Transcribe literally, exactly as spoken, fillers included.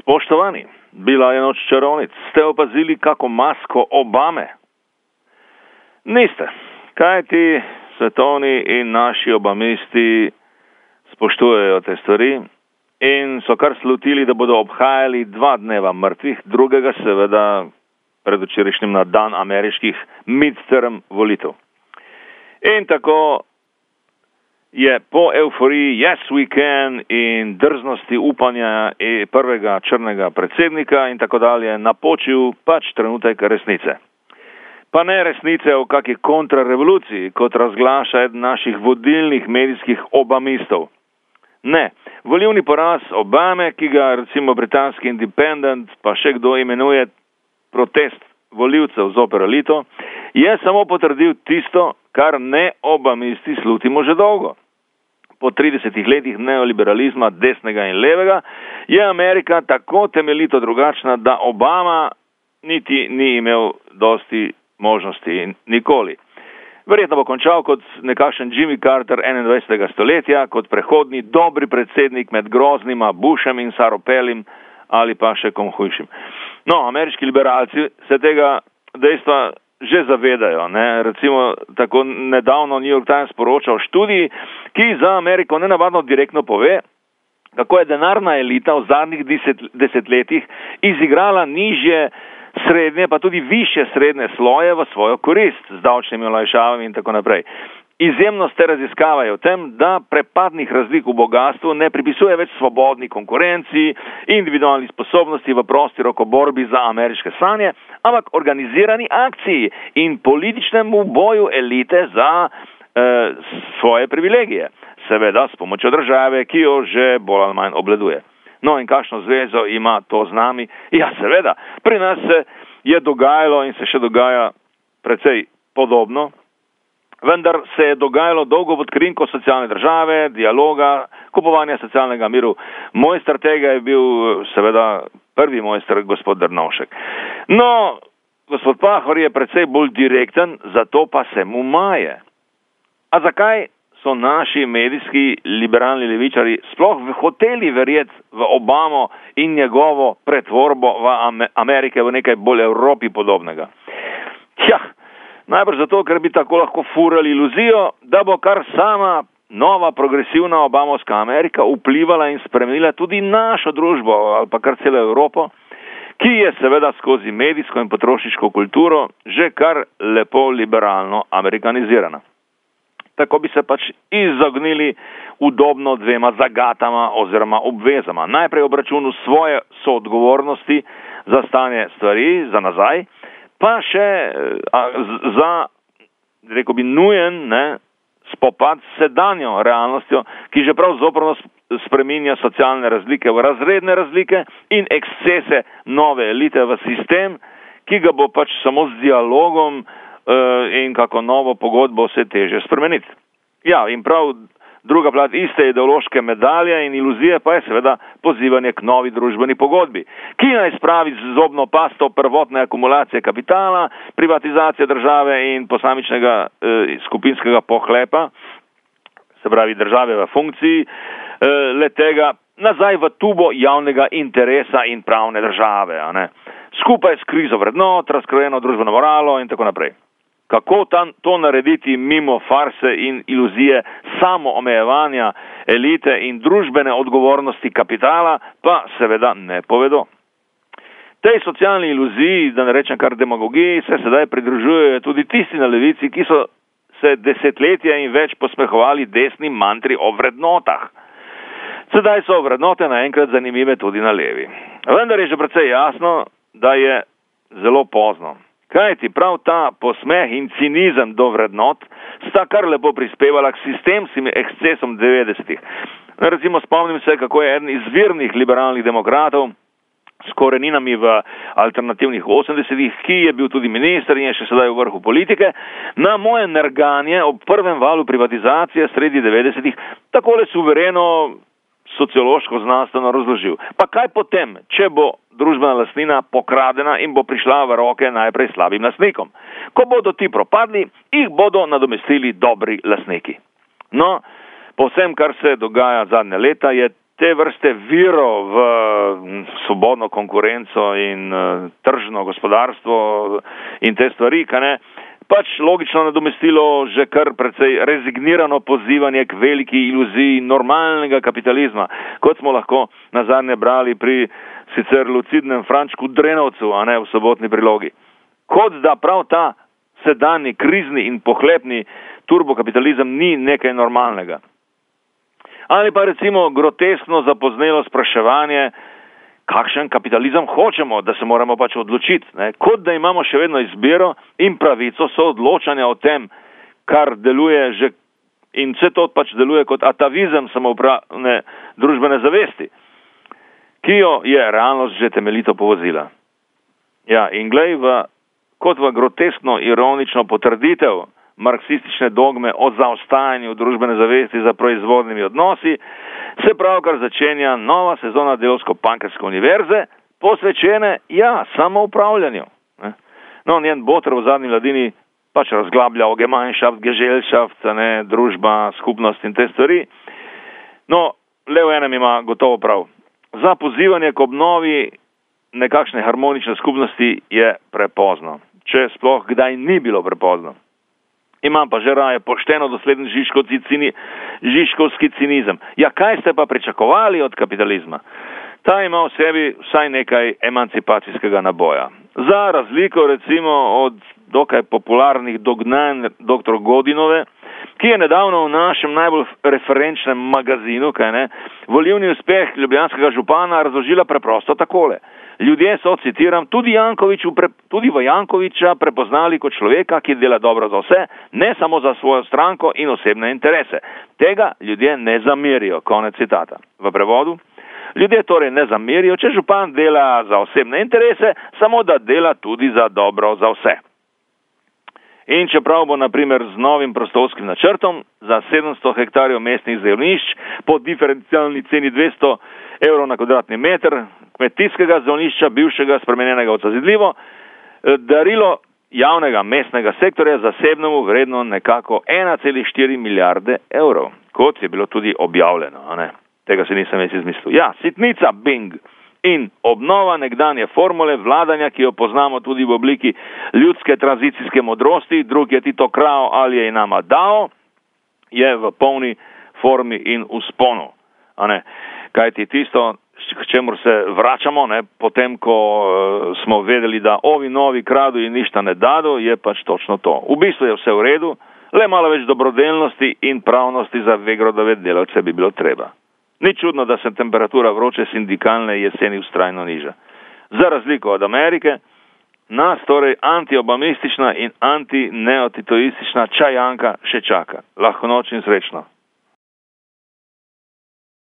Spoštovani, bila je noč čarovnic. Ste opazili kako masko Obame? Niste. Kaj ti svetovni in naši obamisti spoštujejo te stvari in so kar slutili, da bodo obhajali dva dneva mrtvih, drugega seveda predvčerajšnjim na dan ameriških midterm volitev. In tako je po euforiji Yes we can in drznosti upanja prvega črnega predsednika in tako dalje napočil pač trenutek resnice. Pa ne resnice o kakih kontrarevoluciji, kot razglaša eden naših vodilnih medijskih obamistov. Ne, volilni poraz Obame, ki ga recimo britanski Independent pa še kdo imenuje protest volivcev zoper elito, je samo potrdil tisto, kar ne obamisti slutimo že dolgo. Po tridesetih letih neoliberalizma desnega in levega je Amerika tako temeljito drugačna, da Obama niti ni imel dosti možnosti nikoli. Verjetno bo končal kot nekakšen Jimmy Carter enaindvajsetega stoletja, kot prehodni dobri predsednik med groznima Bushem in Saropelim ali pa še kom hujšim. No, ameriški liberalci se tega dejstva že zavedajo. Ne? Recimo tako nedavno New York Times poroča o študiji, ki za Ameriko nenavadno direktno pove, kako je denarna elita v zadnjih deset, desetletjih izigrala nižje srednje, pa tudi više srednje sloje v svojo korist z davčnimi olajšavami in tako naprej. Izjemnost te raziskave je v tem, da prepadnih razlik v bogastvu ne pripisuje več svobodni konkurenciji, individualni sposobnosti v prosti rokoborbi za ameriške sanje, ampak organizirani akciji in političnemu boju elite za eh, svoje privilegije. Seveda s pomočjo države, ki jo že bolj ali manj obleduje. No in kakšno zvezo ima to z nami? Ja, seveda, pri nas se je dogajalo in se še dogaja precej podobno, vendar se je dogajalo dolgo pod krinko socialne države, dialoga, kupovanja socialnega miru. Mojster tega je bil seveda prvi mojster gospod Drnovšek. No, gospod Pahor je precej bolj direkten, zato pa se mu maje. A zakaj so naši medijski liberalni levičari sploh hoteli verjeti v Obamo in njegovo pretvorbo v Amerike v nekaj bolj Evropi podobnega? Ja, najbrž zato, ker bi tako lahko furali iluzijo, da bo kar sama nova progresivna obamovska Amerika vplivala in spremenila tudi našo družbo ali pa kar celo Evropo, ki je seveda skozi medijsko in potrošniško kulturo že kar lepo liberalno amerikanizirana. Tako bi se pač izognili udobno dvema zagatama oziroma obvezama. Najprej obračunu svoje soodgovornosti za stanje stvari, za nazaj, pa še a, za, rekel bi, nujen ne, spopad s sedanjo realnostjo, ki že prav zoprno spreminja socialne razlike v razredne razlike in ekscese nove elite v sistem, ki ga bo pač samo z dialogom in kako novo pogodbo vse teže spremeniti. Ja, in prav druga plat iste ideološke medalje in iluzije pa je seveda pozivanje k novi družbeni pogodbi, ki naj spravi z zobno pasto prvotne akumulacije kapitala, privatizacije države in posamičnega eh, skupinskega pohlepa, se pravi države v funkciji, eh, le tega nazaj v tubo javnega interesa in pravne države, a ne? Skupaj s krizo vrednot, razkrojeno družbeno moralo in tako naprej. Kako tam to narediti mimo farse in iluzije samo omejevanja elite in družbene odgovornosti kapitala, pa seveda ne povedo. Tej socialni iluziji, da ne rečem kar demagogiji, se sedaj pridružujejo tudi tisti na levici, ki so se desetletja in več posmehovali desni mantri o vrednotah. Sedaj so vrednote naenkrat zanimive tudi na levi. Vendar je že precej jasno, da je zelo pozno. Kajti prav ta posmeh in cinizem do vrednot sta kar lepo prispevala k sistemskim ekscesom devetdesetih. Recimo spomnim se, kako je eden izvirnih liberalnih demokratov s koreninami v alternativnih osemdesetih, ki je bil tudi minister in je še sedaj v vrhu politike, na moje nerganje ob prvem valu privatizacije sredi devetdesetih takole suvereno sociološko znanstveno razložil. Pa kaj potem, če bo družbena lastnina pokradena in bo prišla v roke najprej slabim lastnikom? Ko bodo ti propadli, jih bodo nadomestili dobri lastniki. No, po vsem, kar se dogaja zadnje leta, je te vrste virov v svobodno konkurenco in uh, tržno gospodarstvo in te stvari, kaj ne, pač logično nadomestilo že kar precej rezignirano pozivanje k veliki iluziji normalnega kapitalizma, kot smo lahko nazadnje brali pri sicer lucidnem Frančku Drenovcu, a ne v Sobotni prilogi. Kot da prav ta sedanji krizni in pohlepni turbokapitalizem ni nekaj normalnega. Ali pa recimo groteskno zapoznelo spraševanje, kakšen kapitalizem hočemo, da se moramo pač odločiti, ne? Kot da imamo še vedno izbiro in pravico soodločanja o tem, kar deluje že, in vse to pač deluje kot atavizem samoupravne družbene zavesti, ki jo je realnost že temeljito povozila. Ja, in glej, v, kot v groteskno ironično potrditev marksistične dogme o zaostajanju družbene zavesti za proizvodnimi odnosi, se pravkar začenja nova sezona Delavsko-Pankrske univerze, posvečene, ja, samoupravljanju. No, njen boter v zadnji mladini pač razglablja o Gemeinschaft, Gesellschaft, ne, družba, skupnost in te stvari. No, le v enem ima gotovo prav. Za pozivanje k obnovi nekakšne harmonične skupnosti je prepozno, če sploh kdaj ni bilo prepozno. Imam pa že raje pošteno dosleden cini, žižkovski cinizem. Ja, kaj ste pa pričakovali od kapitalizma? Ta ima v sebi vsaj nekaj emancipacijskega naboja. Za razliko recimo od dokaj popularnih dognanj doktor Godinove, ki je nedavno v našem najbolj referenčnem magazinu, kaj ne, volilni uspeh ljubljanskega župana razložila preprosto takole. Ljudje so, citiram, tudi, Jankovič, tudi v Jankoviča prepoznali kot človeka, ki dela dobro za vse, ne samo za svojo stranko in osebne interese. Tega ljudje ne zamerijo, konec citata. V prevodu, ljudje torej ne zamerijo, če župan dela za osebne interese, samo da dela tudi za dobro za vse. In čeprav bo na primer z novim prostorskim načrtom za sedemsto hektarjev mestnih zemljišč po diferencialni ceni dvesto evrov na kvadratni meter kmetijskega zemljišča, bivšega spremenjenega v zazidljivo, darilo javnega mestnega sektorja zasebnemu vredno nekako ena cela štiri milijarde evrov, kot je bilo tudi objavljeno, a ne? Tega se nisem jaz izmislil. Ja, sitnica Bing in obnova nekdanje formule vladanja, ki jo poznamo tudi v obliki ljudske tranzicijske modrosti, drug je Tito Krao ali je nama dao, je v polni formi in usponu. A ne? Kajti tisto, k čemur se vračamo, ne, potem, ko uh, smo vedeli, da ovi novi kradu in ništa ne dado, je pač točno to. V bistvu je vse v redu, le malo več dobrodelnosti in pravnosti za vegrodove delavce bi bilo treba. Ni čudno, da se temperatura vroče sindikalne jeseni vztrajno niža. Za razliko od Amerike, nas torej antiobamistična in antineotitoistična čajanka še čaka. Lahko noč in srečno.